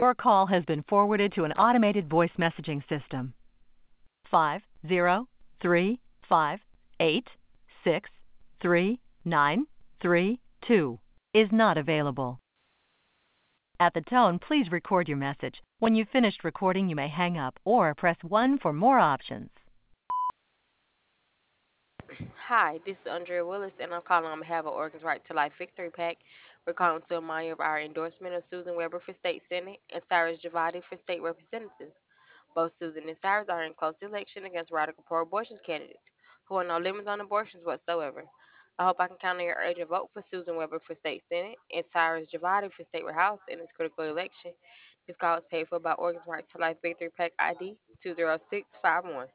Your call has been forwarded to an automated voice messaging system. 50358639332 is not available. At the tone, please record your message. When you've finished recording, you may hang up or press 1 for more options. Hi, this is Andrea Willis, and I'm calling on behalf of Oregon's Right to Life Victory PAC. We're calling to remind you of our endorsement of Susan Weber for State Senate and Cyrus Javadi for State Representative. Both Susan and Cyrus are in close election against radical pro-abortion candidates who are no limits on abortions whatsoever. I hope I can count on your urgent vote for Susan Weber for State Senate and Cyrus Javadi for State House in this critical election. This call is paid for by Oregon's Right to Life Victory PAC ID 20651.